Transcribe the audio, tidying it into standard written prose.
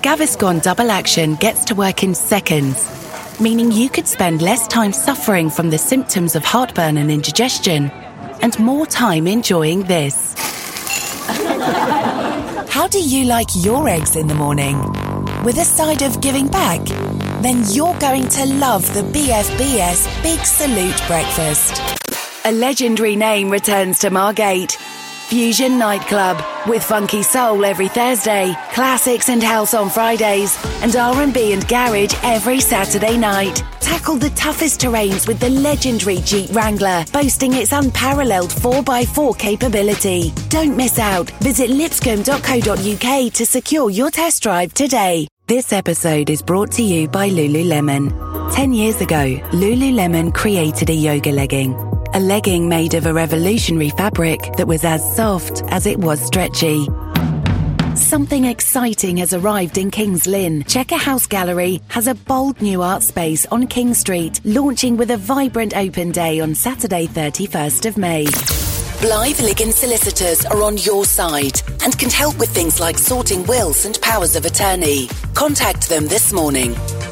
Gaviscon Double Action gets to work in seconds, meaning you could spend less time suffering from the symptoms of heartburn and indigestion and more time enjoying this. How do you like your eggs in the morning? With a side of giving back? Then you're going to love the BFBS Big Salute Breakfast. A legendary name returns to Margate. Fusion Nightclub, with funky soul every Thursday, classics and house on Fridays, and R&B and garage every Saturday night. Tackle the toughest terrains with the legendary Jeep Wrangler, boasting its unparalleled 4x4 capability. Don't miss out. Visit lipscomb.co.uk to secure your test drive today. This episode is brought to you by Lululemon. 10 years ago, Lululemon created a yoga legging. A legging made of a revolutionary fabric that was as soft as it was stretchy. Something exciting has arrived in Kings Lynn. Checker House Gallery has a bold new art space on King Street, launching with a vibrant open day on Saturday 31st of May. Blythe Liggins Solicitors are on your side and can help with things like sorting wills and powers of attorney. Contact them this morning